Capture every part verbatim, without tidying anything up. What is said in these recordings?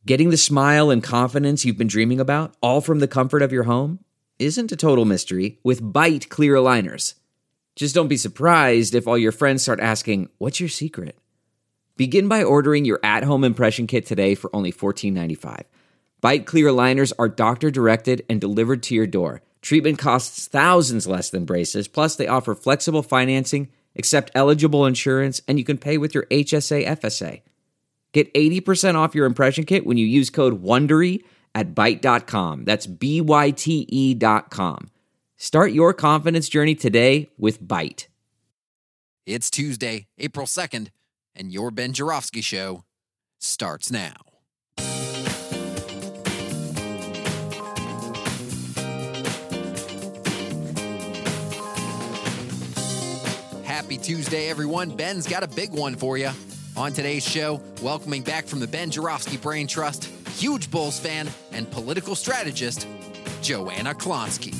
Getting the smile and confidence you've been dreaming about, all from the comfort of your home, isn't a total mystery with Byte clear aligners. Just don't be surprised if all your friends start asking, "What's your secret?" Begin by ordering your at-home impression kit today for only fourteen ninety-five. Byte clear aligners are doctor-directed and delivered to your door. Treatment costs thousands less than braces, plus they offer flexible financing, accept eligible insurance, and you can pay with your H S A F S A. Get eighty percent off your impression kit when you use code WONDERY at byte dot com. That's B Y T E dot com. Start your confidence journey today with Byte. It's Tuesday, April second, and your Ben Joravsky Show starts now. Happy Tuesday, everyone. Ben's got a big one for you. On today's show, welcoming back from the Ben Joravsky Brain Trust, huge Bulls fan and political strategist, Joanna Klonsky.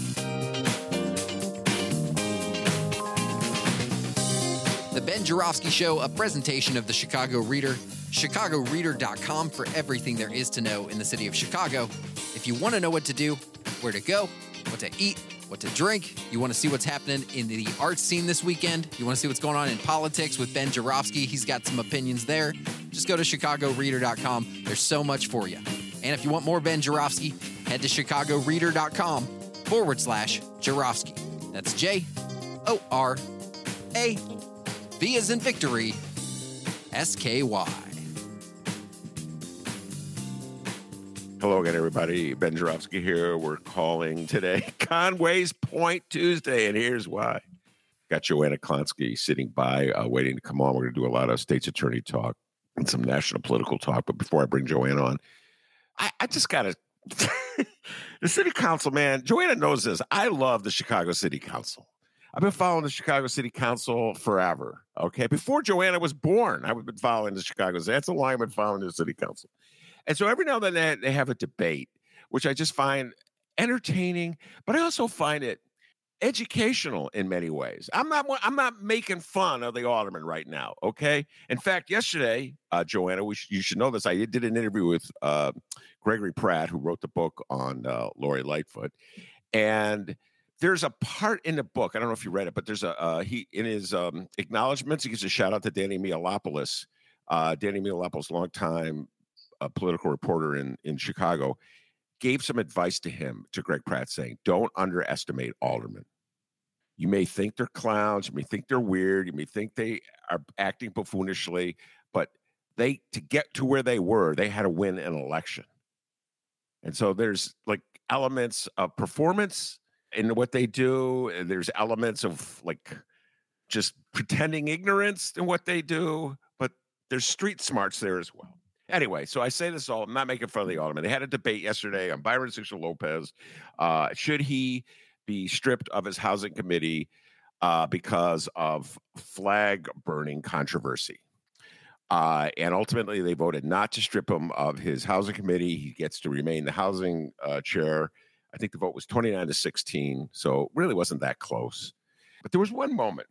The Ben Joravsky Show, a presentation of the Chicago Reader, chicago reader dot com for everything there is to know in the city of Chicago. If you want to know what to do, where to go, what to eat, what to drink, you want to see what's happening in the arts scene this weekend, you want to see what's going on in politics with Ben Joravsky, he's got some opinions there, just go to chicago reader dot com. There's so much for you. And if you want more Ben Joravsky, head to chicago reader dot com forward slash Joravsky. That's J O R A V as in victory, S K Y. Hello again, everybody. Ben Joravsky here. We're calling today Conway's Point Tuesday, and here's why. Got Joanna Klonsky sitting by, uh, waiting to come on. We're going to do a lot of state's attorney talk and some national political talk. But before I bring Joanna on, I, I just got to... the city council, man, Joanna knows this. I love the Chicago City Council. I've been following the Chicago City Council forever, okay? Before Joanna was born, I've been following the Chicago City. That's a line I've been following the city council. And so every now and then they have a debate, which I just find entertaining, but I also find it educational in many ways. I'm not I'm not making fun of the alderman right now, okay? In fact, yesterday, uh, Joanna, we sh- you should know this. I did an interview with uh, Gregory Pratt, who wrote the book on uh, Lori Lightfoot, and there's a part in the book. I don't know if you read it, but there's a uh, he in his um, acknowledgments. He gives a shout out to Danny Mihalopoulos. Uh, Danny Mihalopoulos, longtime a political reporter in, in Chicago, gave some advice to him, to Greg Pratt, saying, don't underestimate aldermen. You may think they're clowns, you may think they're weird, you may think they are acting buffoonishly, but they, to get to where they were, they had to win an election. And so there's like elements of performance in what they do, and there's elements of like just pretending ignorance in what they do, but there's street smarts there as well. Anyway, so I say this all, I'm not making fun of the alderman. They had a debate yesterday on Byron Cicero Lopez. Uh, should he be stripped of his housing committee uh, because of flag burning controversy? Uh, and ultimately, they voted not to strip him of his housing committee. He gets to remain the housing uh, chair. I think the vote was twenty-nine to sixteen, so it really wasn't that close. But there was one moment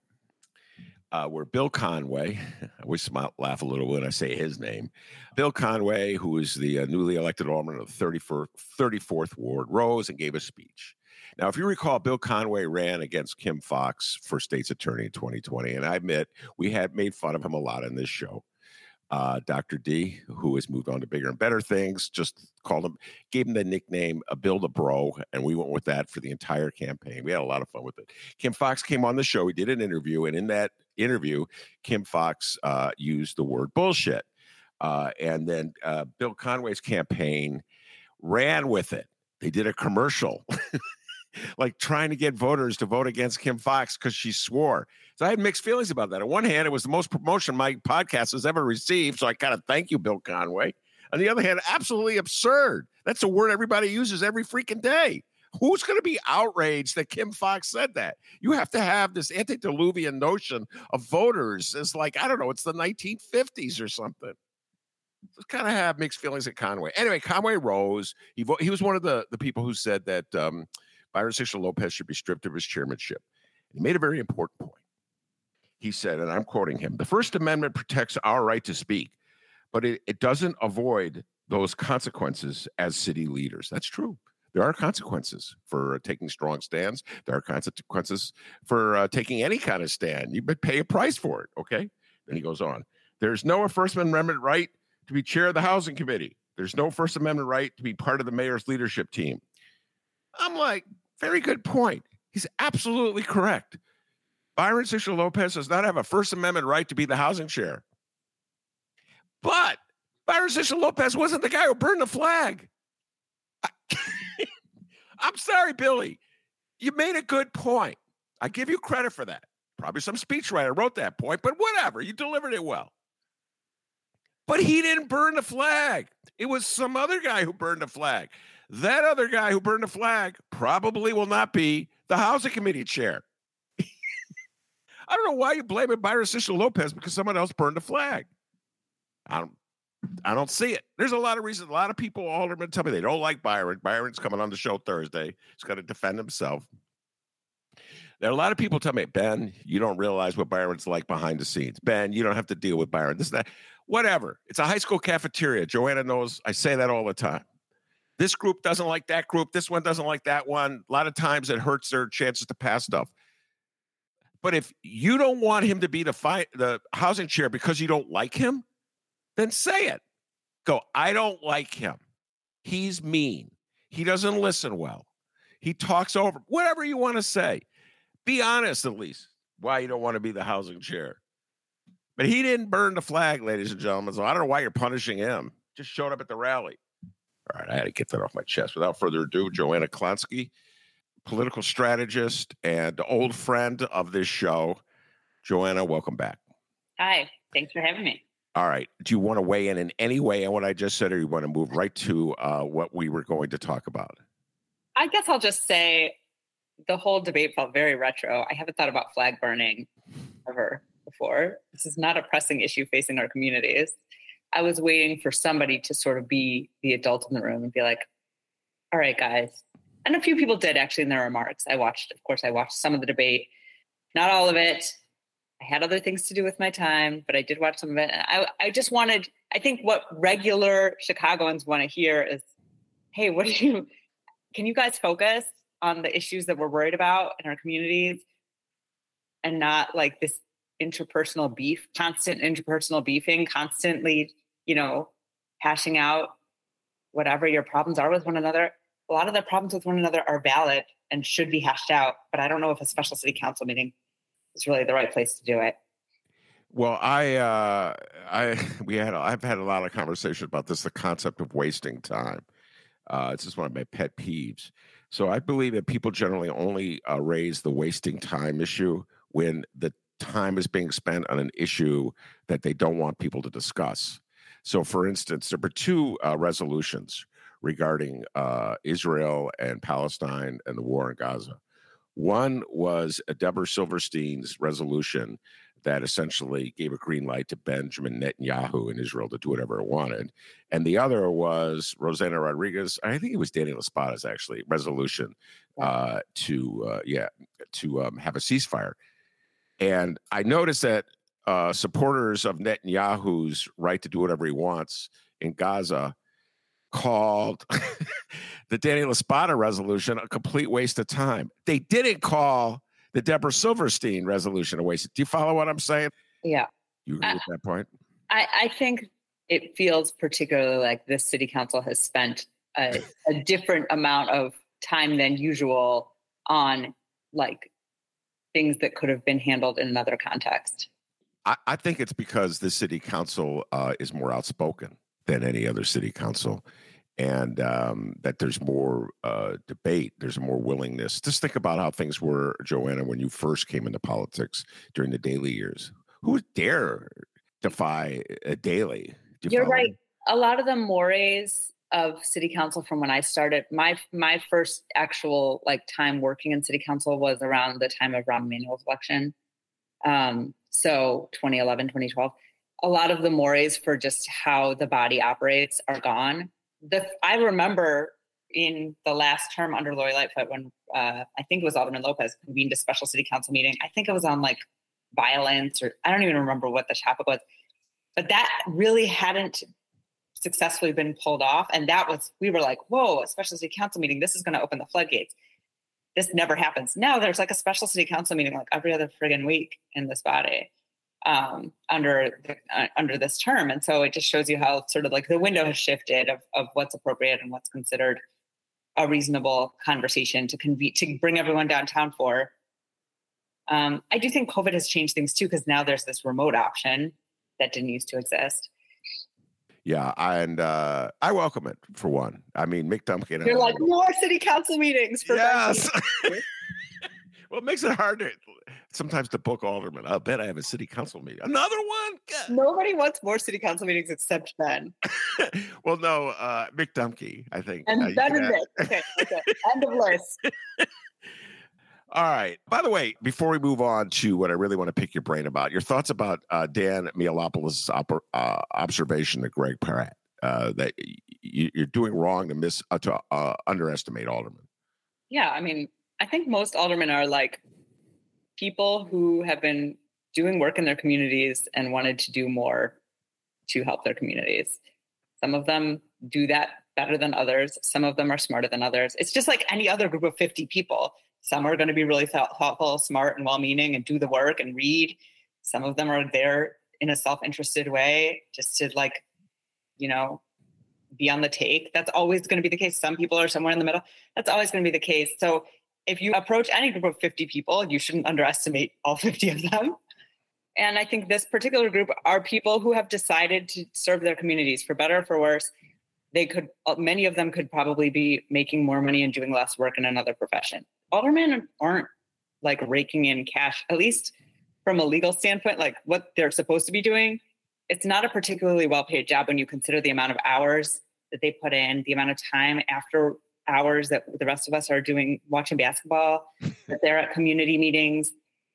Uh, where Bill Conway, I always smile, laugh a little when I say his name, Bill Conway, who is the uh, newly elected alderman of the thirty-fourth, thirty-fourth Ward, rose and gave a speech. Now, if you recall, Bill Conway ran against Kim Foxx for state's attorney in twenty twenty, and I admit we had made fun of him a lot in this show. Uh, Doctor D, who has moved on to bigger and better things, just called him, gave him the nickname uh, Bill the Bro, and we went with that for the entire campaign. We had a lot of fun with it. Kim Foxx came on the show. We did an interview, and in that interview, Kim Foxx uh, used the word bullshit. Uh, and then uh, Bill Conway's campaign ran with it. They did a commercial, like trying to get voters to vote against Kim Foxx because she swore. So I had mixed feelings about that. On one hand, it was the most promotion my podcast has ever received, so I kind of thank you, Bill Conway. On the other hand, absolutely absurd. That's a word everybody uses every freaking day. Who's going to be outraged that Kim Foxx said that? You have to have this antediluvian notion of voters. It's like, I don't know, it's the nineteen fifties or something. Just kind of have mixed feelings at Conway. Anyway, Conway rose. He vo- he was one of the, the people who said that um, Byron Cicero Lopez should be stripped of his chairmanship. He made a very important point. He said, and I'm quoting him, "The First Amendment protects our right to speak, but it, it doesn't avoid those consequences as city leaders. That's true. There are consequences for uh, taking strong stands. There are consequences for uh, taking any kind of stand. You pay a price for it, okay? Then he goes on. There's no First Amendment right to be chair of the housing committee. There's no First Amendment right to be part of the mayor's leadership team. I'm like, very good point. He's absolutely correct. Byron Ciccio Lopez does not have a First Amendment right to be the housing chair. But Byron Ciccio Lopez wasn't the guy who burned the flag. I, I'm sorry, Billy. You made a good point. I give you credit for that. Probably some speechwriter wrote that point, but whatever. You delivered it well. But he didn't burn the flag. It was some other guy who burned the flag. That other guy who burned the flag probably will not be the housing committee chair. I don't know why you blame it Byron Ciccio Lopez because someone else burned the flag. I don't, I don't see it. There's a lot of reasons. A lot of people, aldermen, tell me they don't like Byron. Byron's coming on the show Thursday. He's got to defend himself. There are a lot of people tell me, Ben, you don't realize what Byron's like behind the scenes. Ben, you don't have to deal with Byron. This, that, whatever. It's a high school cafeteria. Joanna knows I say that all the time. This group doesn't like that group. This one doesn't like that one. A lot of times it hurts their chances to pass stuff. But if you don't want him to be the fi- the housing chair because you don't like him, then say it. Go, I don't like him. He's mean. He doesn't listen well. He talks over. Whatever you want to say. Be honest, at least, why you don't want to be the housing chair. But he didn't burn the flag, ladies and gentlemen, so I don't know why you're punishing him. Just showed up at the rally. All right, I had to get that off my chest. Without further ado, Joanna Klonsky, political strategist and old friend of this show. Joanna, welcome back. Hi, thanks for having me. All right. Do you want to weigh in in any way on what I just said, or you want to move right to uh, what we were going to talk about? I guess I'll just say the whole debate felt very retro. I haven't thought about flag burning ever before. This is not a pressing issue facing our communities. I was waiting for somebody to sort of be the adult in the room and be like, all right, guys. And a few people did actually in their remarks. I watched, of course, I watched some of the debate, not all of it. I had other things to do with my time, but I did watch some of it. And I, I just wanted, I think what regular Chicagoans want to hear is, hey, what do you, can you guys focus on the issues that we're worried about in our communities and not like this interpersonal beef, constant interpersonal beefing, constantly, you know, hashing out whatever your problems are with one another. A lot of the problems with one another are valid and should be hashed out, but I don't know if a special city council meeting is really the right place to do it. Well, I, uh, I, we had, I've had a lot of conversation about this, the concept of wasting time. Uh, it's just one of my pet peeves. So I believe that people generally only uh, raise the wasting time issue when the time is being spent on an issue that they don't want people to discuss. So, for instance, there were two uh, resolutions regarding uh, Israel and Palestine and the war in Gaza. One was a Deborah Silverstein's resolution that essentially gave a green light to Benjamin Netanyahu in Israel to do whatever it wanted. And the other was Rosanna Rodriguez, I think it was Daniel Espada's actually, resolution uh, to, uh, yeah, to um, have a ceasefire. And I noticed that uh, supporters of Netanyahu's right to do whatever he wants in Gaza called the Daniel Espada resolution a complete waste of time. They didn't call the Deborah Silverstein resolution a waste. Do you follow what I'm saying? Yeah. You agree I, with that point? I, I think it feels particularly like this city council has spent a, a different amount of time than usual on like things that could have been handled in another context. I, I think it's because the city council uh, is more outspoken than any other city council, and um, that there's more uh, debate, there's more willingness. Just think about how things were, Joanna, when you first came into politics during the Daley years. Who would dare defy a Daley? You You're follow? right. A lot of the mores of city council from when I started, my my first actual like time working in city council was around the time of Rahm Emanuel's election. Um, so twenty eleven, twenty twelve. A lot of the mores for just how the body operates are gone. The I remember in the last term under Lori Lightfoot when uh, I think it was Alderman Lopez convened a special city council meeting. I think it was on like violence, or I don't even remember what the topic was, but that really hadn't successfully been pulled off. And that was, we were like, whoa, a special city council meeting, this is going to open the floodgates. This never happens. Now there's like a special city council meeting like every other friggin' week in this body um, under the, uh, under this term. And so it just shows you how sort of like the window has shifted of, of what's appropriate and what's considered a reasonable conversation to convene, to bring everyone downtown for. Um, I do think COVID has changed things too, because now there's this remote option that didn't used to exist. Yeah, and uh, I welcome it for one. I mean, Mick Dumkin. You're like, more city council meetings for yes. Well, it makes it hard to sometimes to book aldermen. I'll bet I have a city council meeting. Another one? God. Nobody wants more city council meetings except Ben. Well, no, uh, Mick Dumke, I think. And uh, Ben and Mick. Okay, okay. End of list. All right. By the way, before we move on to what I really want to pick your brain about, your thoughts about uh, Dan Mihalopoulos' op- uh, observation to Greg Pratt uh, that y- you're doing wrong to miss uh, to uh, underestimate aldermen. Yeah, I mean, I think most aldermen are like people who have been doing work in their communities and wanted to do more to help their communities. Some of them do that better than others. Some of them are smarter than others. It's just like any other group of fifty people. Some are going to be really thoughtful, smart, and well-meaning and do the work and read. Some of them are there in a self-interested way just to like, you know, be on the take. That's always going to be the case. Some people are somewhere in the middle. That's always going to be the case. So if you approach any group of fifty people, you shouldn't underestimate all fifty of them. And I think this particular group are people who have decided to serve their communities for better or for worse. They could, many of them could probably be making more money and doing less work in another profession. Aldermen aren't like raking in cash, at least from a legal standpoint, like what they're supposed to be doing. It's not a particularly well-paid job when you consider the amount of hours that they put in, the amount of time after hours that the rest of us are doing, watching basketball, that they're at community meetings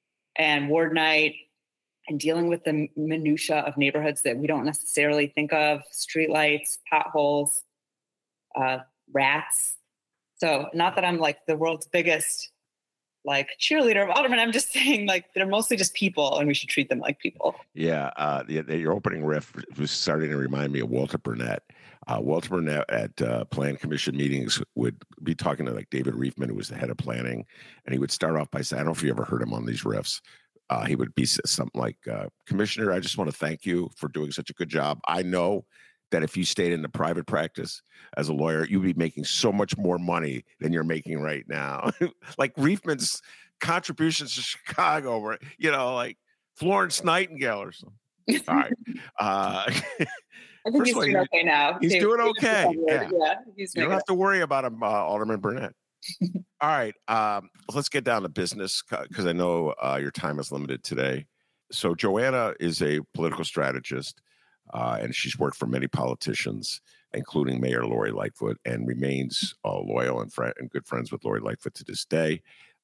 and ward night and dealing with the minutia of neighborhoods that we don't necessarily think of, streetlights, potholes, uh, rats. So not that I'm like the world's biggest like cheerleader of aldermen. I'm just saying like they're mostly just people and we should treat them like people. Yeah. Uh, the, the, your opening riff was starting to remind me of Walter Burnett. Uh, Walter Burnett at uh, Plan Commission meetings would be talking to like David Reifman, who was the head of planning. And he would start off by saying, I don't know if you ever heard him on these riffs. Uh, he would be something like, uh, Commissioner, I just want to thank you for doing such a good job. I know that if you stayed in the private practice as a lawyer, you'd be making so much more money than you're making right now. Like Reifman's contributions to Chicago were, you know, like Florence Nightingale or something. All right. Uh, I think he's doing okay now. He's doing okay. Yeah. yeah he's you don't have to worry about him, uh, Alderman Burnett. All right. Um, let's get down to business because I know uh, your time is limited today. So Joanna is a political strategist. Uh, and she's worked for many politicians, including Mayor Lori Lightfoot, and remains uh, loyal and, fr- and good friends with Lori Lightfoot to this day.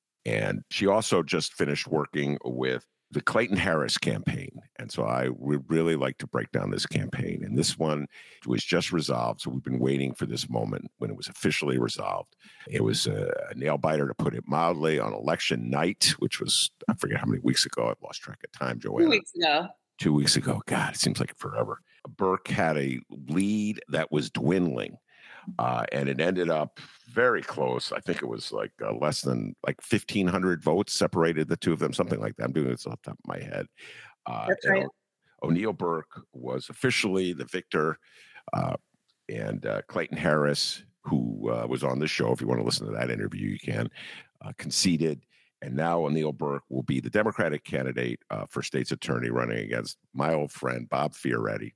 And she also just finished working with the Clayton Harris campaign. And so I would really like to break down this campaign. And this one was just resolved. So we've been waiting for this moment when it was officially resolved. It was a, a nail biter, to put it mildly, on election night, which was, I forget how many weeks ago. I've lost track of time, Joanna. Two weeks ago. Two weeks ago. God, it seems like forever. Burke had a lead that was dwindling, uh, and it ended up very close. I think it was like uh, less than like fifteen hundred votes separated the two of them, something like that. I'm doing this off the top of my head. Uh, That's right. O- O'Neill Burke was officially the victor, uh, and uh, Clayton Harris, who uh, was on this show, if you want to listen to that interview, you can, uh, conceded. And now O'Neill Burke will be the Democratic candidate uh, for state's attorney, running against my old friend, Bob Fioretti,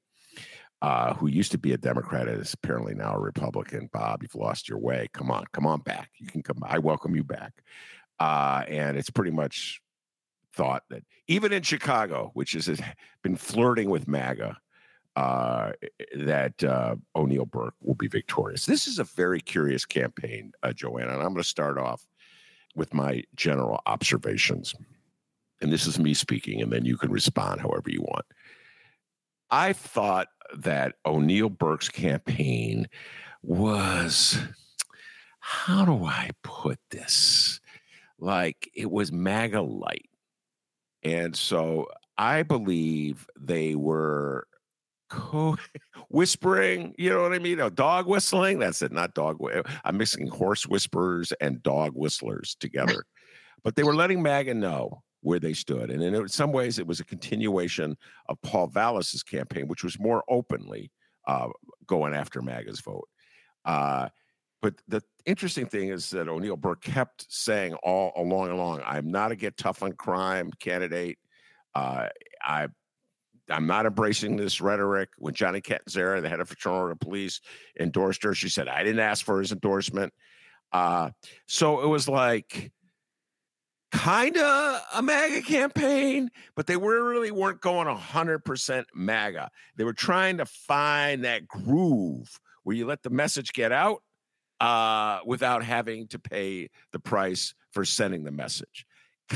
uh, who used to be a Democrat, is apparently now a Republican. Bob, you've lost your way. Come on, come on back. You can come. I welcome you back. Uh, and it's pretty much thought that even in Chicago, which has been flirting with MAGA, uh, that uh, O'Neill Burke will be victorious. This is a very curious campaign, uh, Joanna, and I'm going to start off with my general observations. And this is me speaking, and then you can respond however you want. I thought that O'Neill Burke's campaign was, how do I put this? Like, it was MAGA light. And so I believe they were co- whispering, you know what I mean? A dog whistling. That's it, not dog. Wh- I'm mixing horse whisperers and dog whistlers together. But they were letting MAGA know where they stood. And in some ways, it was a continuation of Paul Vallas's campaign, which was more openly uh, going after MAGA's vote. Uh, but the interesting thing is that O'Neill Burke kept saying all along and along, I'm not a get tough on crime candidate. Uh, I, I'm not embracing this rhetoric. When Johnny Catanzara, the head of Fraternal Police, endorsed her, she said, I didn't ask for his endorsement. Uh, so it was like kind of a MAGA campaign, but they were really weren't going one hundred percent MAGA. They were trying to find that groove where you let the message get out uh, without having to pay the price for sending the message.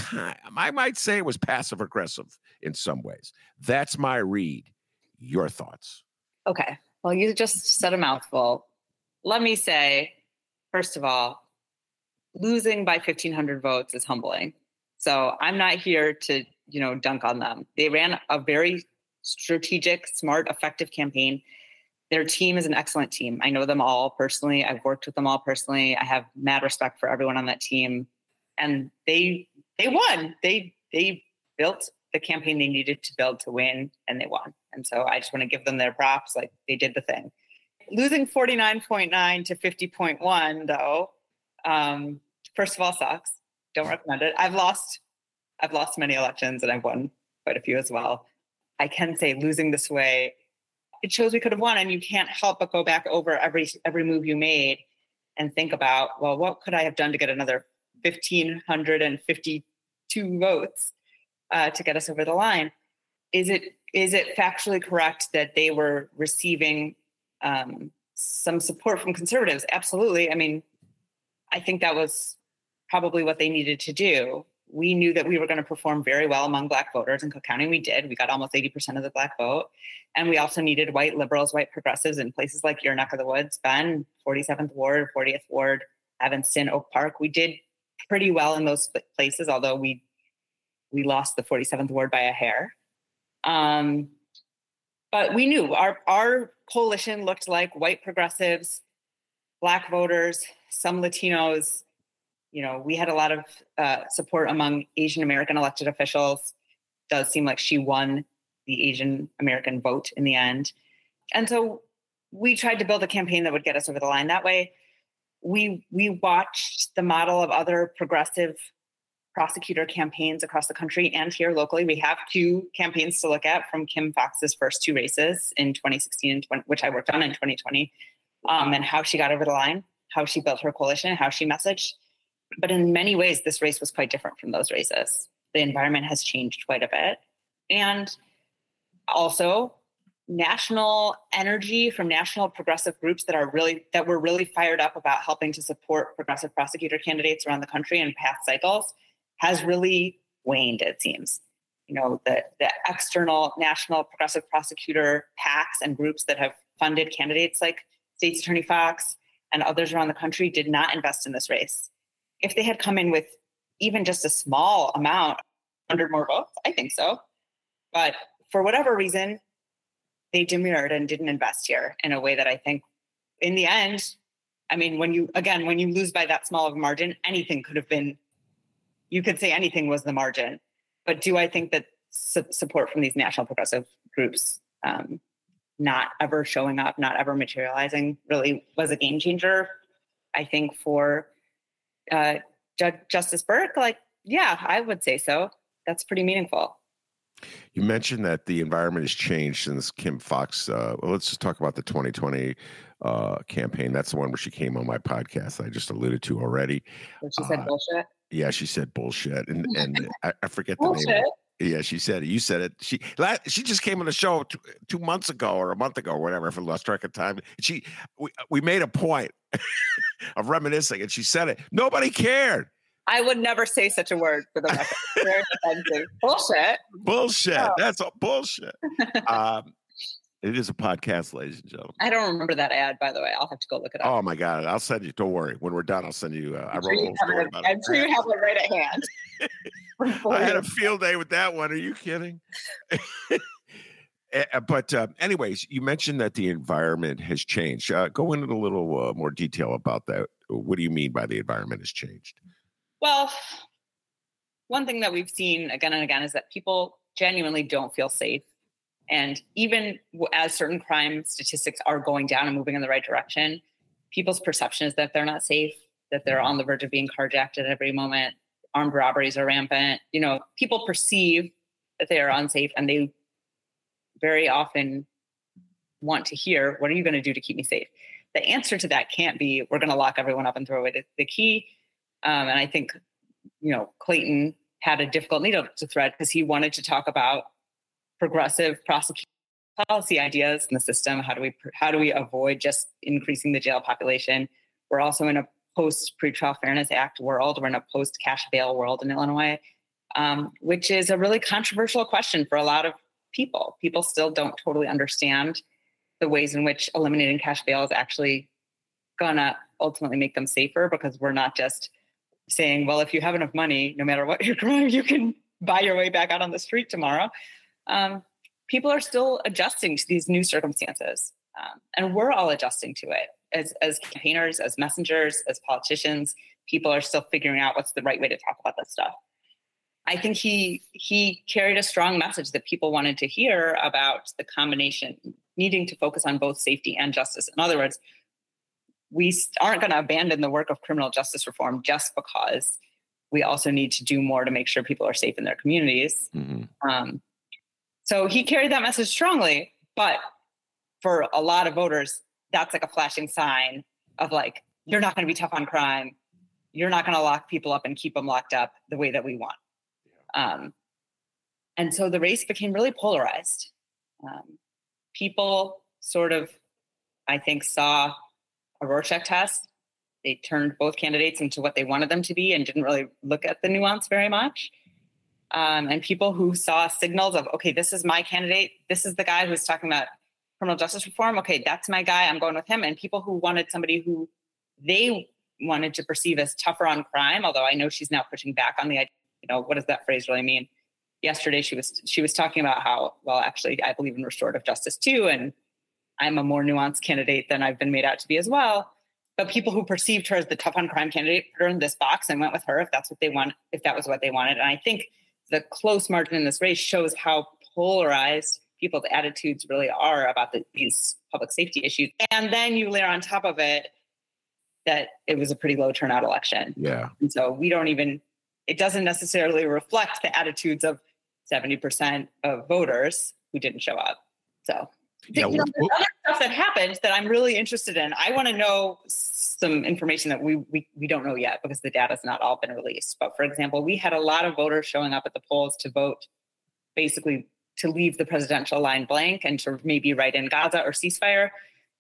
I might say it was passive aggressive in some ways. That's my read. Your thoughts? Okay. Well, you just said a mouthful. Let me say, first of all, losing by fifteen hundred votes is humbling. So I'm not here to, you know, dunk on them. They ran a very strategic, smart, effective campaign. Their team is an excellent team. I know them all personally. I've worked with them all personally. I have mad respect for everyone on that team. And they they won. They they built the campaign they needed to build to win, and they won. And so I just want to give them their props. Like, they did the thing. Losing forty-nine point nine to fifty point one, though, um, first of all, sucks. Don't recommend it. I've lost, I've lost many elections, and I've won quite a few as well. I can say losing this way, it shows we could have won, and you can't help but go back over every every move you made and think about, well, what could I have done to get another one thousand five hundred fifty-two votes uh, to get us over the line? Is it is it factually correct that they were receiving um, some support from conservatives? Absolutely. I mean, I think that was probably what they needed to do. We knew that we were going to perform very well among Black voters in Cook County. We did. We got almost eighty percent of the Black vote. And we also needed white liberals, white progressives in places like your neck of the woods, Ben, forty-seventh Ward, fortieth Ward, Evanston, Oak Park. We did pretty well in those places, although we we lost the forty-seventh Ward by a hair. Um, but we knew our, our coalition looked like white progressives, Black voters, some Latinos. You know, we had a lot of uh, support among Asian American elected officials. Does seem like she won the Asian American vote in the end. And so we tried to build a campaign that would get us over the line that way. We we watched the model of other progressive prosecutor campaigns across the country and here locally. We have two campaigns to look at from Kim Foxx's first two races in twenty sixteen, and twenty, which I worked on in twenty twenty, um, and how she got over the line, how she built her coalition, how she messaged. But in many ways, this race was quite different from those races. The environment has changed quite a bit. And also, national energy from national progressive groups that are really that were really fired up about helping to support progressive prosecutor candidates around the country in past cycles has really waned, it seems. You know, the, the external national progressive prosecutor PACs and groups that have funded candidates like State's Attorney Fox and others around the country did not invest in this race. If they had come in with even just a small amount, one hundred more votes, I think so. But for whatever reason, they demurred and didn't invest here in a way that I think in the end, I mean, when you, again, when you lose by that small of a margin, anything could have been, you could say anything was the margin. But do I think that su- support from these national progressive groups um, not ever showing up, not ever materializing really was a game changer? I think for uh, Ju- Justice Burke, like, yeah, I would say so. That's pretty meaningful. You mentioned that the environment has changed since Kim Foxx. Uh, well, let's just talk about the twenty twenty uh, campaign. That's the one where she came on my podcast I just alluded to already. Where she said uh, bullshit? Yeah, she said bullshit. And and I, I forget the bullshit. name. Yeah, she said it. You said it. She she just came on the show two, two months ago or a month ago or whatever, if I lost track of time. She we, we made a point of reminiscing, and she said it. Nobody cared. I would never say such a word for the record. Very offensive. Bullshit. Bullshit. Oh. That's a bullshit. um, it is a podcast, ladies and gentlemen. I don't remember that ad, by the way. I'll have to go look it up. Oh my God. I'll send you. Don't worry. When we're done, I'll send you. Uh, I wrote a little story about it. I'm sure you have it right at hand. I had a field day with that one. Are you kidding? Uh, but uh, anyways, you mentioned that the environment has changed. Uh, go into a little uh, more detail about that. What do you mean by the environment has changed? Well, one thing that we've seen again and again is that people genuinely don't feel safe. And even as certain crime statistics are going down and moving in the right direction, people's perception is that they're not safe, that they're on the verge of being carjacked at every moment. Armed robberies are rampant. You know, people perceive that they are unsafe, and they very often want to hear, what are you going to do to keep me safe? The answer to that can't be, we're going to lock everyone up and throw away the, the key. Um, and I think, you know, Clayton had a difficult needle to thread because he wanted to talk about progressive prosecution policy ideas in the system. How do we how do we avoid just increasing the jail population? We're also in a post pretrial fairness act world. We're in a post cash bail world in Illinois, um, which is a really controversial question for a lot of people. People still don't totally understand the ways in which eliminating cash bail is actually gonna ultimately make them safer, because we're not just saying, well, if you have enough money, no matter what your crime, you can buy your way back out on the street tomorrow. Um, people are still adjusting to these new circumstances. Um, and we're all adjusting to it as, as campaigners, as messengers, as politicians. People are still figuring out what's the right way to talk about this stuff. I think he he carried a strong message that people wanted to hear about the combination, needing to focus on both safety and justice. In other words, we aren't going to abandon the work of criminal justice reform just because we also need to do more to make sure people are safe in their communities. Mm-hmm. Um, so he carried that message strongly, but for a lot of voters, that's like a flashing sign of like, you're not going to be tough on crime. You're not going to lock people up and keep them locked up the way that we want. Um, and so the race became really polarized. Um, people sort of, I think, saw a Rorschach test. They turned both candidates into what they wanted them to be and didn't really look at the nuance very much. Um, and people who saw signals of, okay, this is my candidate. This is the guy who's talking about criminal justice reform. Okay, that's my guy. I'm going with him. And people who wanted somebody who they wanted to perceive as tougher on crime, although I know she's now pushing back on the idea, you know, what does that phrase really mean? Yesterday, she was she was talking about how, well, actually, I believe in restorative justice too. And I'm a more nuanced candidate than I've been made out to be as well. But people who perceived her as the tough on crime candidate put her in this box and went with her if that's what they want, if that was what they wanted. And I think the close margin in this race shows how polarized people's attitudes really are about the, these public safety issues. And then you layer on top of it that it was a pretty low turnout election. Yeah. And so we don't even, it doesn't necessarily reflect the attitudes of seventy percent of voters who didn't show up. So yeah, you know, well, there's other stuff that happened that I'm really interested in. I want to know some information that we, we we don't know yet because the data has not all been released. But for example, we had a lot of voters showing up at the polls to vote, basically to leave the presidential line blank and to maybe write in Gaza or ceasefire.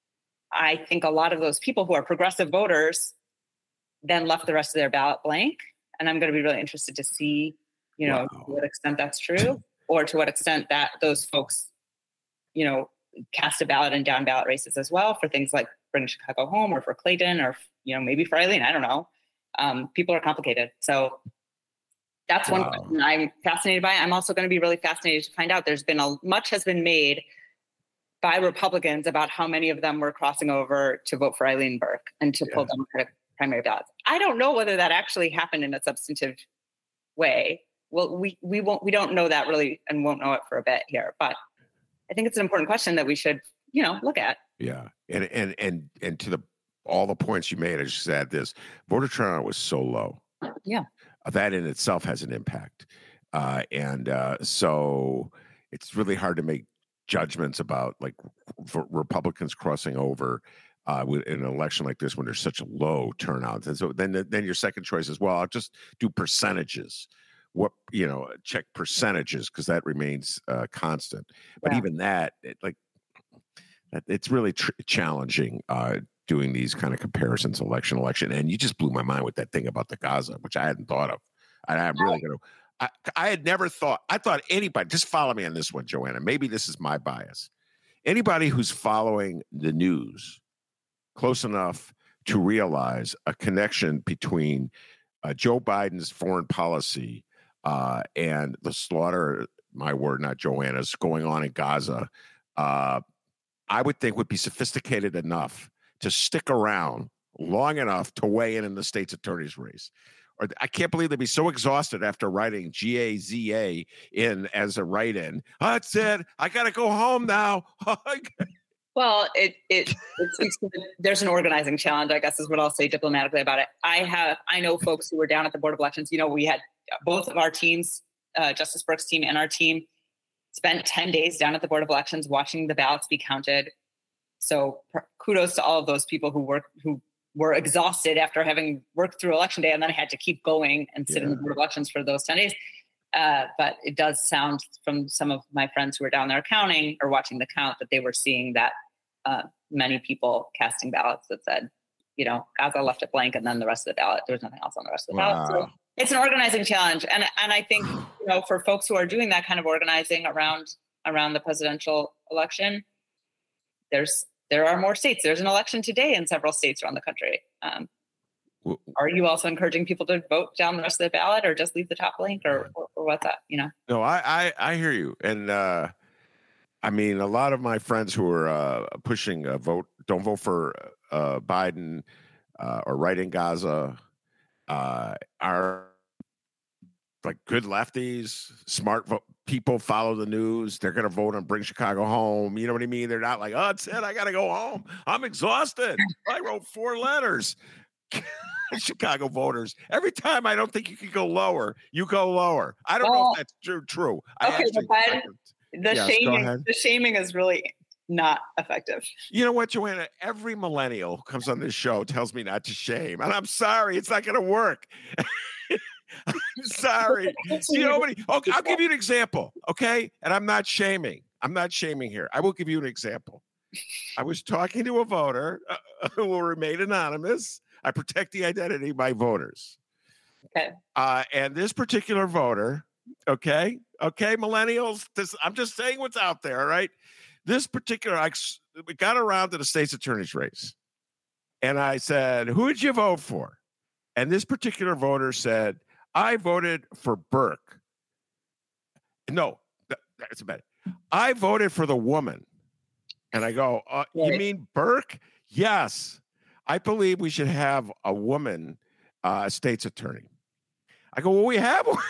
I think a lot of those people who are progressive voters then left the rest of their ballot blank. And I'm going to be really interested to see, you know, wow. to what extent that's true, or to what extent that those folks, you know, cast a ballot in down ballot races as well for things like Bring Chicago Home or for Clayton or, you know, maybe for Eileen. I don't know. Um, people are complicated. So that's wow. one question I'm fascinated by. I'm also going to be really fascinated to find out. There's been a much has been made by Republicans about how many of them were crossing over to vote for Eileen Burke and to yeah. pull Democratic primary ballots. I don't know whether that actually happened in a substantive way. Well, we we won't we don't know that really, and won't know it for a bit here. But I think it's an important question that we should, you know, look at. Yeah, and and and and to the all the points you made, I just add this: voter turnout was so low. Yeah, that in itself has an impact, uh, and uh, so it's really hard to make judgments about like for Republicans crossing over uh, with in an election like this when there's such a low turnout. And so then then your second choice is, well, I'll just do percentages. What, you know, check percentages because that remains uh, constant. But yeah. even that, it, like, it's really tr- challenging uh, doing these kind of comparisons, election, election. And you just blew my mind with that thing about the Gaza, which I hadn't thought of. And I'm really going to, I, I had never thought, I thought anybody, just follow me on this one, Joanna. Maybe this is my bias. Anybody who's following the news close enough to realize a connection between uh, Joe Biden's foreign policy Uh, and the slaughter my word, not Joanna's, going on in Gaza, uh, I would think would be sophisticated enough to stick around long enough to weigh in in the state's attorney's race. Or I can't believe they'd be so exhausted after writing G A Z A in as a write-in. That's it. I got to go home now. Well, it it, it speaks to the, there's an organizing challenge, I guess, is what I'll say diplomatically about it. I have I know folks who were down at the Board of Elections. You know, we had both of our teams, uh, Justice Burke's team and our team, spent ten days down at the Board of Elections watching the ballots be counted. So kudos to all of those people who work who were exhausted after having worked through Election Day and then had to keep going and sit yeah. in the Board of Elections for those ten days. Uh, but it does sound from some of my friends who were down there counting or watching the count that they were seeing that uh, many people casting ballots that said, you know, Gaza left it blank, and then the rest of the ballot, there was nothing else on the rest of the wow. ballot. So it's an organizing challenge. And and I think, you know, for folks who are doing that kind of organizing around around the presidential election, there's there are more states. There's an election today in several states around the country. Um, are you also encouraging people to vote down the rest of the ballot, or just leave the top blank, or, or, or what's that? You know? No, I, I, I hear you. And uh, I mean, a lot of my friends who are uh, pushing a vote, don't vote for uh, Biden uh, or right in Gaza uh, are like good lefties, smart vo- people, follow the news. They're going to vote and bring Chicago home. You know what I mean? They're not like, oh, it's it. I got to go home. I'm exhausted. I wrote four letters. Chicago voters. Every time I don't think you can go lower, you go lower. I don't well, know if that's true. true. I okay, actually, but I, the yes, shaming, the shaming is really not effective. You know what, Joanna? Every millennial who comes on this show tells me not to shame, and I'm sorry, it's not going to work. I'm sorry. You know, okay, I'll give you an example, okay? And I'm not shaming. I'm not shaming here. I will give you an example. I was talking to a voter uh, who will remain anonymous. I protect the identity of my voters. Okay. Uh, and this particular voter, okay, okay, millennials, this, I'm just saying what's out there, right? This particular, I we got around to the state's attorney's race. And I said, who did you vote for? And this particular voter said, I voted for Burke. No, that, that's bad. I voted for the woman. And I go, uh, right. You mean Burke? Yes. I believe we should have a woman uh, state's attorney. I go, well, we have one.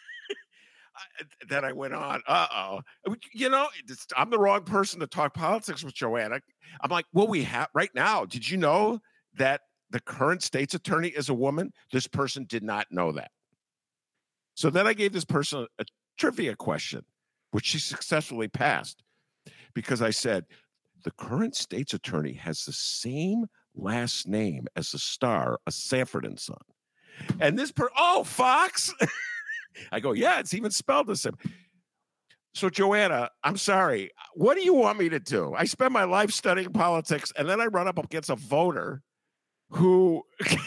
Then I went on, uh-oh. You know, I'm the wrong person to talk politics with, Joanna. I'm like, well, we have right now. Did you know that the current state's attorney is a woman? This person did not know that. So then I gave this person a trivia question, which she successfully passed, because I said, the current state's attorney has the same last name as the star of Sanford and Son. And this per oh, Fox. I go, yeah, it's even spelled the same. So, Joanna, I'm sorry. What do you want me to do? I spend my life studying politics, and then I run up against a voter who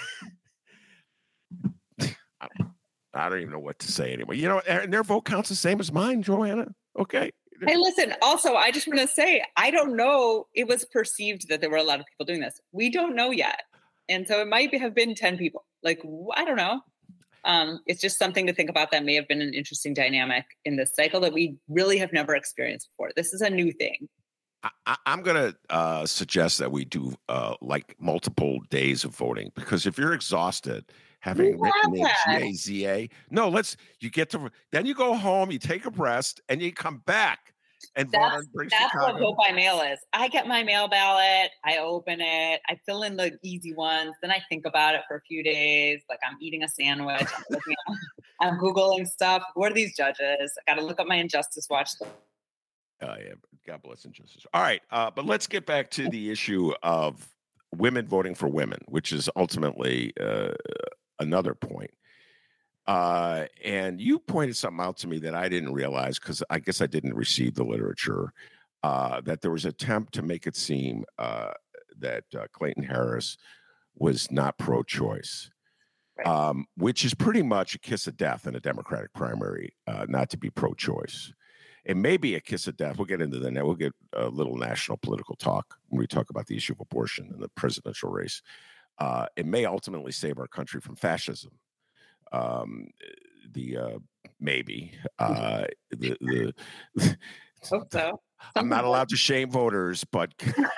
I don't even know what to say anymore. You know, and their vote counts the same as mine, Joanna. Okay. Hey, listen, also, I just want to say, I don't know. It was perceived that there were a lot of people doing this. We don't know yet. And so it might have been ten people. Like, I don't know. Um, it's just something to think about that may have been an interesting dynamic in this cycle that we really have never experienced before. This is a new thing. I, I'm going to uh, suggest that we do uh, like multiple days of voting, because if you're exhausted, having written in G A Z A, no, let's, you get to, then you go home, you take a rest, and you come back and that's, vote on Bring That's Chicago. what vote by mail is. I get my mail ballot, I open it, I fill in the easy ones, then I think about it for a few days, like I'm eating a sandwich, I'm, looking at, I'm Googling stuff. Who are these judges? I got to look up my Injustice Watch. Oh, yeah, God bless Injustice. All right, uh, but let's get back to the issue of women voting for women, which is ultimately uh, another point. Uh, and you pointed something out to me that I didn't realize, because I guess I didn't receive the literature, uh, that there was an attempt to make it seem uh, that uh, Clayton Harris was not pro-choice, right. um, which is pretty much a kiss of death in a Democratic primary, uh, not to be pro-choice. It may be a kiss of death. We'll get into that now. We'll get a little national political talk when we talk about the issue of abortion in the presidential race. Uh, it may ultimately save our country from fascism. Um, the uh, maybe. Uh, the the Hope so. I'm not allowed to shame voters, but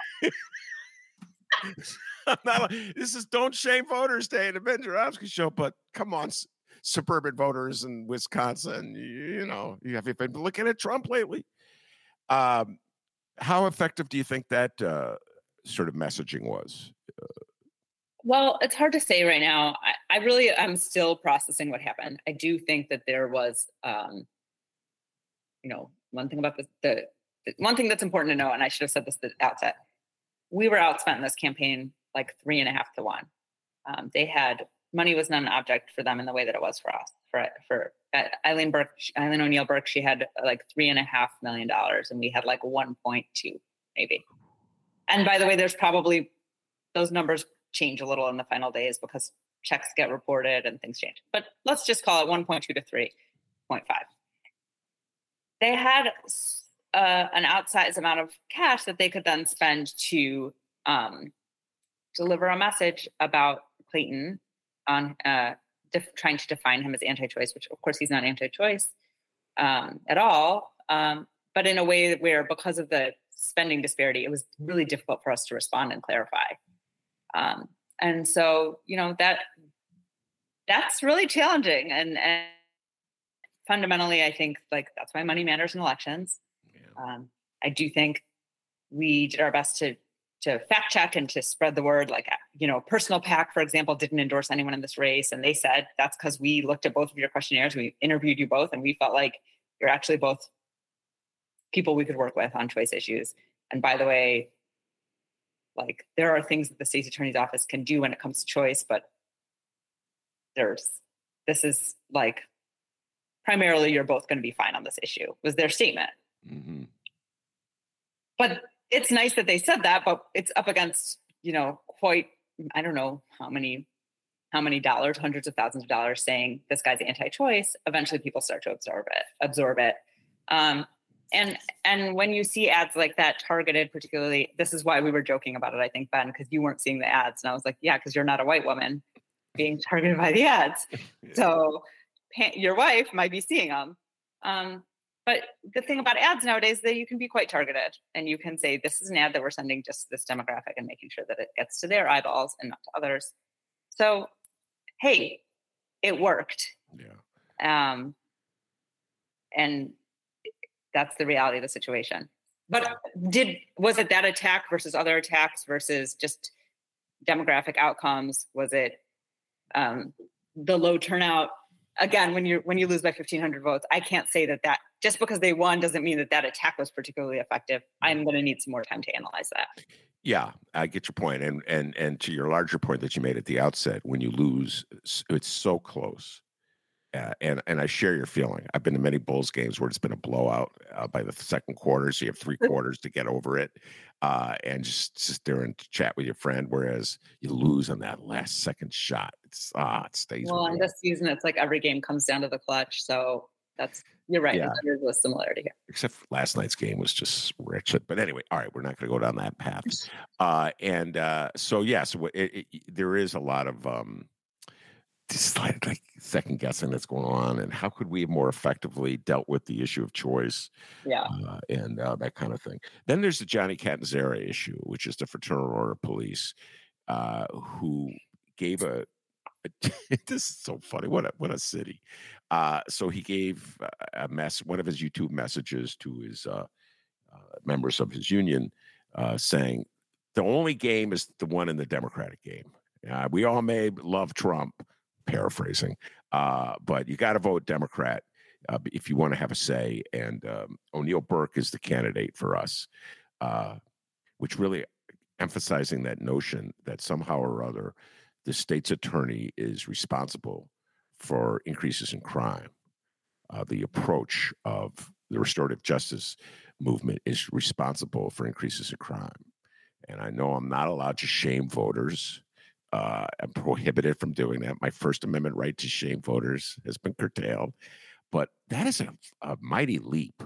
I'm not, this is Don't Shame Voters Day at the Ben Joravsky Show. But come on, s- suburban voters in Wisconsin, you, you know, you have you been looking at Trump lately? Um, how effective do you think that uh, sort of messaging was? Well, it's hard to say right now. I, I really am still processing what happened. I do think that there was, um, you know, one thing about the, the, the one thing that's important to know, and I should have said this at the outset. We were outspent in this campaign like three and a half to one. Um, they had money was not an object for them in the way that it was for us. For for uh, Eileen Burke, Eileen O'Neill Burke, she had like three and a half million dollars, and we had like one point two, maybe. And by the way, there's probably those numbers change a little in the final days because checks get reported and things change. But let's just call it one point two to three point five. They had uh, an outsized amount of cash that they could then spend to um, deliver a message about Clayton on uh, def- trying to define him as anti-choice, which of course he's not anti-choice um, at all, um, but in a way where because of the spending disparity, it was really difficult for us to respond and clarify. Um, and so, you know, that that's really challenging. And, and fundamentally, I think like that's why money matters in elections. Yeah. Um, I do think we did our best to to fact check and to spread the word. Like, you know, Personal PAC, for example, didn't endorse anyone in this race. And they said, that's because we looked at both of your questionnaires. We interviewed you both, and we felt like you're actually both people we could work with on choice issues. And by the way, like there are things that the state's attorney's office can do when it comes to choice, but there's, this is like, primarily you're both going to be fine on this issue, was their statement. Mm-hmm. But it's nice that they said that, but it's up against, you know, quite, I don't know how many, how many dollars, hundreds of thousands of dollars saying this guy's anti-choice. Eventually people start to absorb it, absorb it. Um, and, and when you see ads like that targeted, particularly, this is why we were joking about it, I think, Ben, because you weren't seeing the ads. And I was like, yeah, because you're not a white woman being targeted by the ads. Yeah. So your wife might be seeing them. Um, But the thing about ads nowadays is that you can be quite targeted, and you can say, this is an ad that we're sending just to this demographic and making sure that it gets to their eyeballs and not to others. So, hey, it worked. Yeah. Um, and that's the reality of the situation. But did, was it that attack versus other attacks versus just demographic outcomes? Was it um, the low turnout? Again, when you when you lose by fifteen hundred votes, I can't say that that just because they won doesn't mean that that attack was particularly effective. I'm going to need some more time to analyze that. Yeah, I get your point. And and and to your larger point that you made at the outset, when you lose, it's so close. Uh, and and I share your feeling. I've been to many Bulls games where it's been a blowout uh, by the second quarter, so you have three quarters to get over it, uh, and just sit there and chat with your friend. Whereas you lose on that last second shot, it's ah, it stays. Well, in this season, it's like every game comes down to the clutch. So that's you're right. Yeah. There's a similarity here. Except for last night's game was just rich. But anyway, all right, we're not going to go down that path. Uh, and uh, so yeah, so it, it, there is a lot of. Um, Just like, like second guessing that's going on, and how could we have more effectively dealt with the issue of choice, yeah, uh, and uh, that kind of thing. Then there's the Johnny Catanzara issue, which is the Fraternal Order of Police, uh, who gave a, a this is so funny. What a what a city. Uh, so he gave a mess one of his YouTube messages to his uh, uh, members of his union, uh, saying the only game is the one in the Democratic game. Uh, we all may love Trump. Paraphrasing, uh, but you got to vote Democrat uh, if you want to have a say. And um, O'Neill Burke is the candidate for us, uh, which really emphasizing that notion that somehow or other the state's attorney is responsible for increases in crime. Uh, the approach of the restorative justice movement is responsible for increases in crime. And I know I'm not allowed to shame voters. Uh, I'm prohibited from doing that. My First Amendment right to shame voters has been curtailed. But that is a, a mighty leap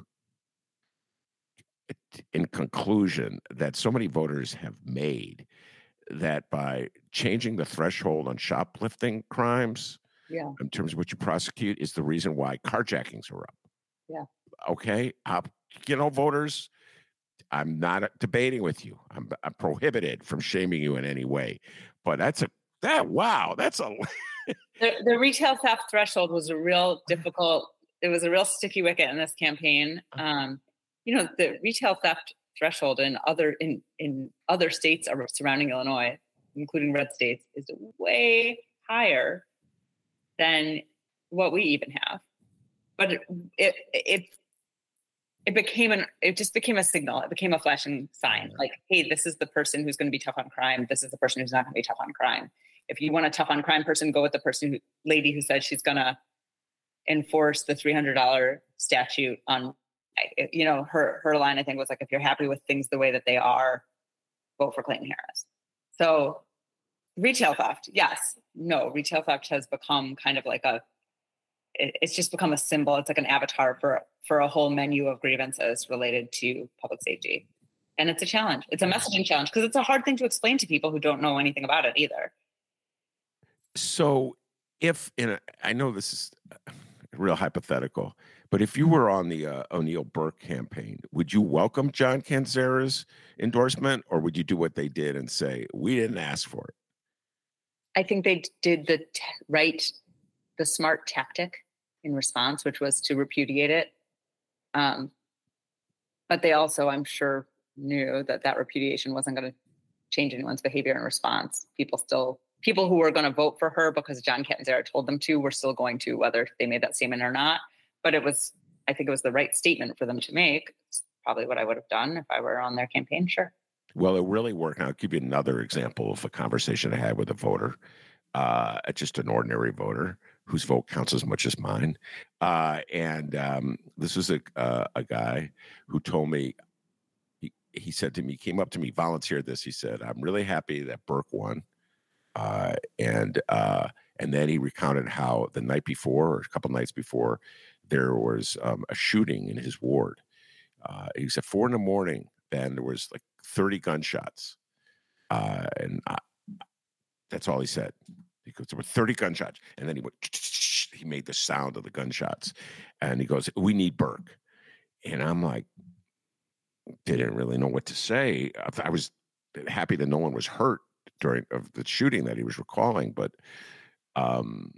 in conclusion that so many voters have made that by changing the threshold on shoplifting crimes, Yeah. in terms of what you prosecute is the reason why carjackings are up. Yeah. Okay. Uh, you know, voters, I'm not debating with you. I'm, I'm prohibited from shaming you in any way. But that's a, that, wow, that's a. the, the retail theft threshold was a real difficult, it was a real sticky wicket in this campaign. Um, you know, the retail theft threshold in other in, in other states surrounding Illinois, including red states, is way higher than what we even have. But it, it, it it became an it just became a signal. It became a flashing sign. Like, hey, this is the person who's going to be tough on crime. This is the person who's not going to be tough on crime. If you want a tough on crime person, go with the person who, lady who said she's going to enforce the three hundred dollars statute on, you know, her her line, I think, was like, if you're happy with things the way that they are, vote for Clayton Harris. So retail theft, yes. No, retail theft has become kind of like a, it, it's just become a symbol. It's like an avatar for, for a whole menu of grievances related to public safety. And it's a challenge. It's a messaging challenge because it's a hard thing to explain to people who don't know anything about it either. So if, in a, I know this is real hypothetical, but if you were on the uh, O'Neill Burke campaign, would you welcome John Canzera's endorsement, or would you do what they did and say, we didn't ask for it? I think they did the t- right, the smart tactic in response, which was to repudiate it. Um, but they also, I'm sure, knew that that repudiation wasn't going to change anyone's behavior in response. People still, people who were going to vote for her because John Catanzara told them to, were still going to, whether they made that statement or not. But it was, I think it was the right statement for them to make. It's probably what I would have done if I were on their campaign, sure. Well, it really worked. I'll give you another example of a conversation I had with a voter, uh, just an ordinary voter whose vote counts as much as mine. Uh, and um, this was a uh, a guy who told me, he, he said to me, he came up to me, volunteered this. He said, I'm really happy that Burke won. Uh, and uh, and then he recounted how the night before, or a couple nights before, there was um, a shooting in his ward. Uh, he said, four in the morning, Ben, there was like thirty gunshots. Uh, and I, that's all he said. He goes, there were thirty gunshots. And then he went, he made the sound of the gunshots. And he goes, we need Burke. And I'm like, didn't really know what to say. I was happy that no one was hurt during of the shooting that he was recalling. But, um,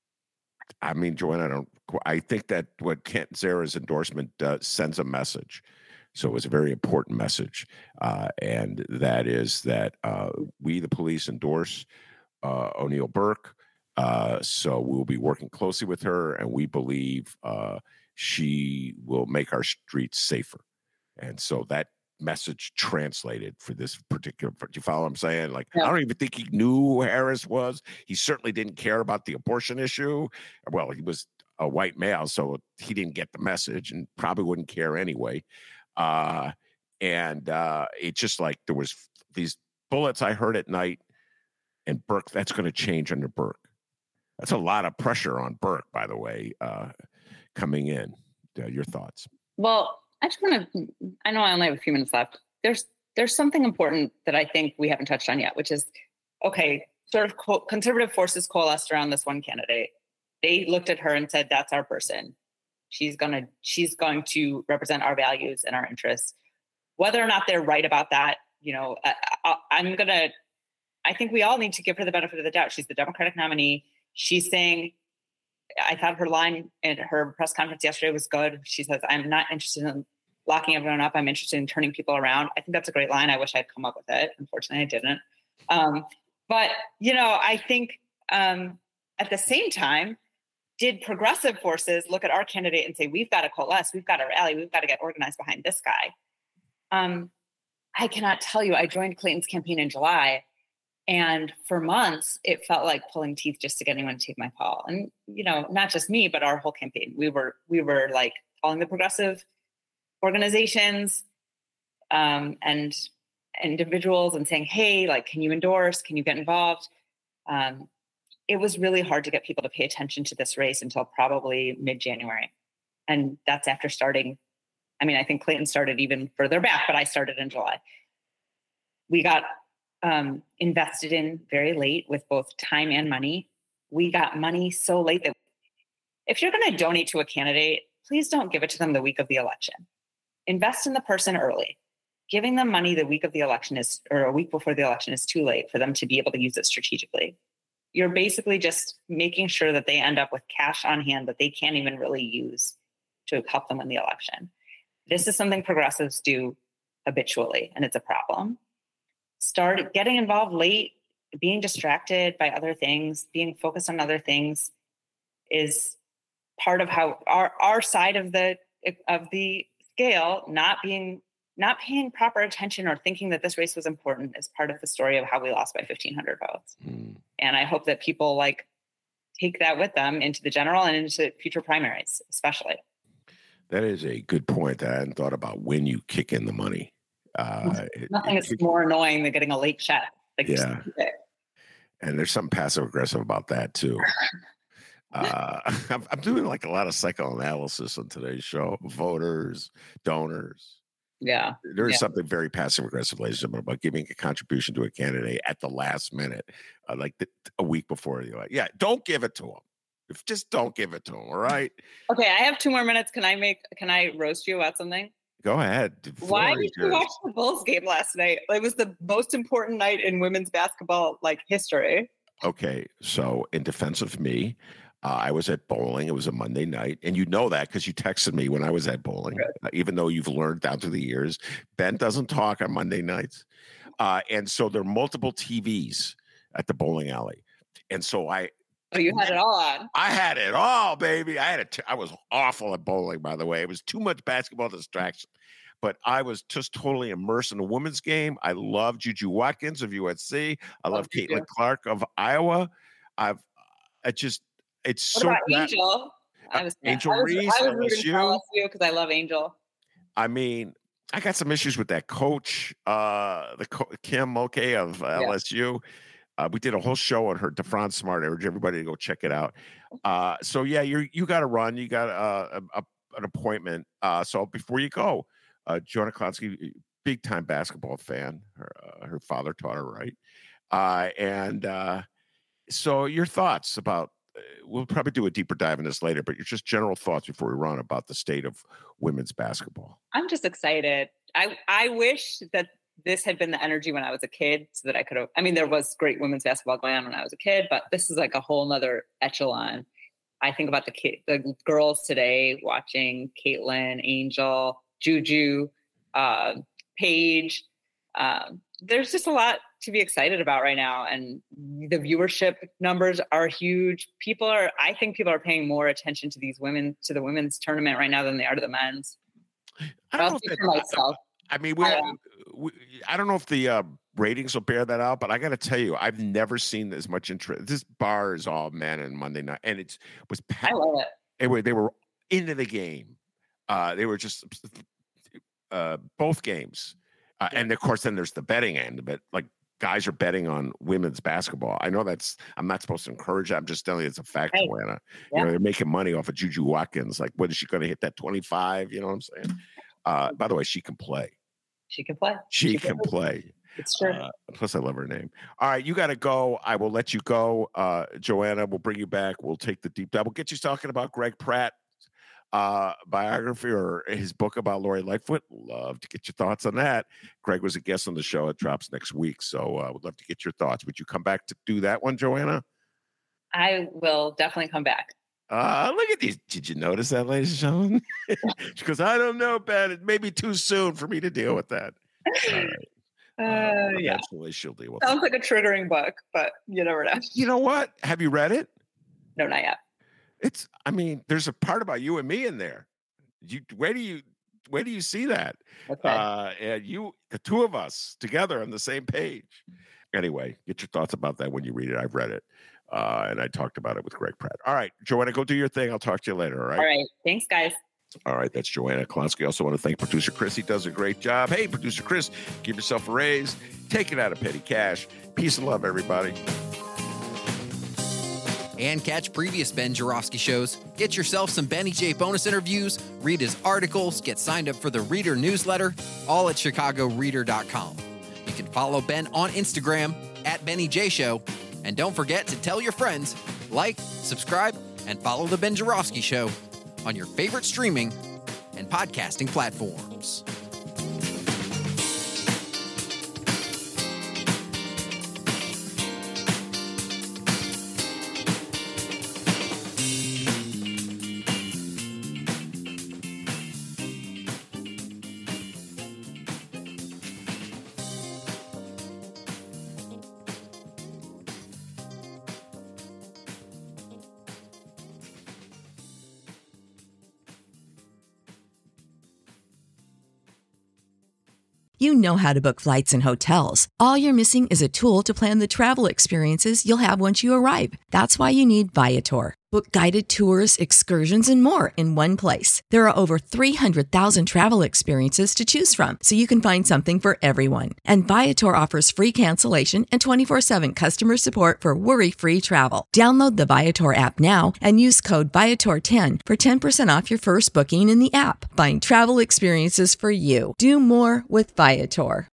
I mean, Joanna, I don't, I think that what Canzera's endorsement does sends a message. So it was a very important message. Uh, and that is that uh, we, the police, endorse uh, O'Neill Burke. Uh, so we'll be working closely with her, and we believe uh, she will make our streets safer. And so that message translated for this particular, do you follow what I'm saying? Like, yeah. I don't even think he knew who Harris was. He certainly didn't care about the abortion issue. Well, he was a white male, so he didn't get the message and probably wouldn't care anyway. Uh, and uh, it's just like there was these bullets I heard at night, and Burke, that's going to change under Burke. That's a lot of pressure on Burke, by the way, uh, coming in. Uh, your thoughts? Well, I just want to, I know I only have a few minutes left. There's there's something important that I think we haven't touched on yet, which is, okay, sort of co- conservative forces coalesced around this one candidate. They looked at her and said, that's our person. She's gonna she's going to represent our values and our interests. Whether or not they're right about that, you know, I, I, I'm gonna, I think we all need to give her the benefit of the doubt. She's the Democratic nominee. She's saying, I thought her line in her press conference yesterday was good. She says, I'm not interested in locking everyone up. I'm interested in turning people around. I think that's a great line. I wish I'd come up with it. Unfortunately, I didn't. Um, but, you know, I think um, at the same time, did progressive forces look at our candidate and say, we've got to coalesce, we've got to rally, we've got to get organized behind this guy? Um, I cannot tell you. I joined Clayton's campaign in July. And for months, it felt like pulling teeth just to get anyone to take my call. And, you know, not just me, but our whole campaign. We were we were like calling the progressive organizations um, and individuals and saying, hey, like, can you endorse? Can you get involved? Um, it was really hard to get people to pay attention to this race until probably mid-January. And that's after starting. I mean, I think Clayton started even further back, but I started in July. We got Um, invested in very late with both time and money. we got money so late that if you're going to donate to a candidate, please don't give it to them the week of the election. Invest in the person early. Giving them money the week of the election is, or a week before the election is too late for them to be able to use it strategically. You're basically just making sure that they end up with cash on hand that they can't even really use to help them win the election. This is something progressives do habitually, and it's a problem. Start getting involved late, being distracted by other things, being focused on other things is part of how our, our side of the of the scale, not being not paying proper attention or thinking that this race was important is part of the story of how we lost by fifteen hundred votes. Mm. And I hope that people like take that with them into the general and into future primaries, especially. That is a good point that I hadn't thought about when you kick in the money. Uh, Nothing it, is it, more annoying than getting a late check. Like yeah. And there's something passive aggressive about that too. uh, I'm, I'm doing like a lot of psychoanalysis on today's show. Voters, donors. Yeah. There is yeah. something very passive aggressive, ladies and gentlemen, about giving a contribution to a candidate at the last minute, uh, like the, a week before the election. Yeah, don't give it to them. If just don't give it to them. All right. Okay, I have two more minutes. Can I make? Can I roast you about something? Go ahead. Why did you watch the Bulls game last night? It was the most important night in women's basketball like history. Okay, so in defense of me, Uh, I was at bowling. It was a Monday night. And you know that because you texted me when I was at bowling, uh, even though you've learned down through the years, Ben doesn't talk on Monday nights. Uh, and so there are multiple T Vs at the bowling alley. And so I. Oh, you had it all on. I had it all, baby. I had it. T- I was awful at bowling, by the way. It was too much basketball distraction. But I was just totally immersed in the women's game. I love Juju Watkins of U S C. I love, love Caitlin Clark of Iowa. I've, I just, It's what so about bad. Angel? I was, Angel I was, Reese, I was rooting for L S U because I love Angel. I mean, I got some issues with that coach, uh, the co- Kim Mulkey of uh, yeah. L S U. Uh, we did a whole show on her, DeFran Smart. I urge everybody to go check it out. Uh, so yeah, you you got to run. You got uh, a, a, an appointment. Uh, so before you go, uh, Joanna Klonsky, big time basketball fan. Her uh, her father taught her right, uh, and uh, so your thoughts about. We'll probably do a deeper dive in this later, but your just general thoughts before we run about the state of women's basketball. I'm just excited. I, I wish that this had been the energy when I was a kid so that I could have, I mean, there was great women's basketball going on when I was a kid, but this is like a whole nother echelon. I think about the kid, the girls today watching Caitlin, Angel, Juju, uh, Paige. Um, there's just a lot to be excited about right now. And the viewership numbers are huge. People are, I think people are paying more attention to these women, to the women's tournament right now than they are to the men's. I don't know if that, myself. I mean, we, I, we, I don't know if the uh, ratings will bear that out, but I got to tell you, I've never seen as much interest. This bar is all men and Monday night, and it's was packed. I love it. They were, they were into the game. Uh, they were just uh, both games. Uh, and of course, then there's the betting end of it. Like guys are betting on women's basketball. I know that's, I'm not supposed to encourage that. I'm just telling you it's a fact, right. Joanna. Yeah. You know, they're making money off of Juju Watkins. Like, when is she going to hit that twenty-five? You know what I'm saying? Uh, by the way, she can play. She can play. She, she can, can play. play. It's true. Uh, plus, I love her name. All right, you got to go. I will let you go. Uh, Joanna, we'll bring you back. We'll take the deep dive. We'll get you talking about Greg Pratt. Uh, biography or his book about Lori Lightfoot. Love to get your thoughts on that. Greg was a guest on the show. It drops next week. So I uh, would love to get your thoughts. Would you come back to do that one, Joanna? I will definitely come back. Uh, look at these. Did you notice that, ladies and gentlemen? She goes, I don't know, Ben. It may be too soon for me to deal with that. All right. Uh, uh, yeah. Eventually she'll deal with it. Sounds like a triggering book, but you never know. You know what? Have you read it? No, not yet. It's, I mean, there's a part about you and me in there. You, where do you, where do you see that? Okay. Uh, and you, the two of us together on the same page. Anyway, get your thoughts about that when you read it. I've read it. Uh, and I talked about it with Greg Pratt. All right, Joanna, go do your thing. I'll talk to you later. All right. All right. Thanks, guys. All right. That's Joanna Klonsky. I also want to thank producer Chris. He does a great job. Hey, producer Chris, give yourself a raise. Take it out of petty cash. Peace and love, everybody. And catch previous Ben Joravsky shows, get yourself some Benny J bonus interviews, read his articles, get signed up for the Reader newsletter, all at chicago reader dot com. You can follow Ben on Instagram at Benny J Show, and don't forget to tell your friends like, subscribe, and follow The Ben Joravsky Show on your favorite streaming and podcasting platforms. You know how to book flights and hotels. All you're missing is a tool to plan the travel experiences you'll have once you arrive. That's why you need Viator. Book guided tours, excursions, and more in one place. There are over three hundred thousand travel experiences to choose from, so you can find something for everyone. And Viator offers free cancellation and twenty-four seven customer support for worry-free travel. Download the Viator app now and use code Viator ten for ten percent off your first booking in the app. Find travel experiences for you. Do more with Viator.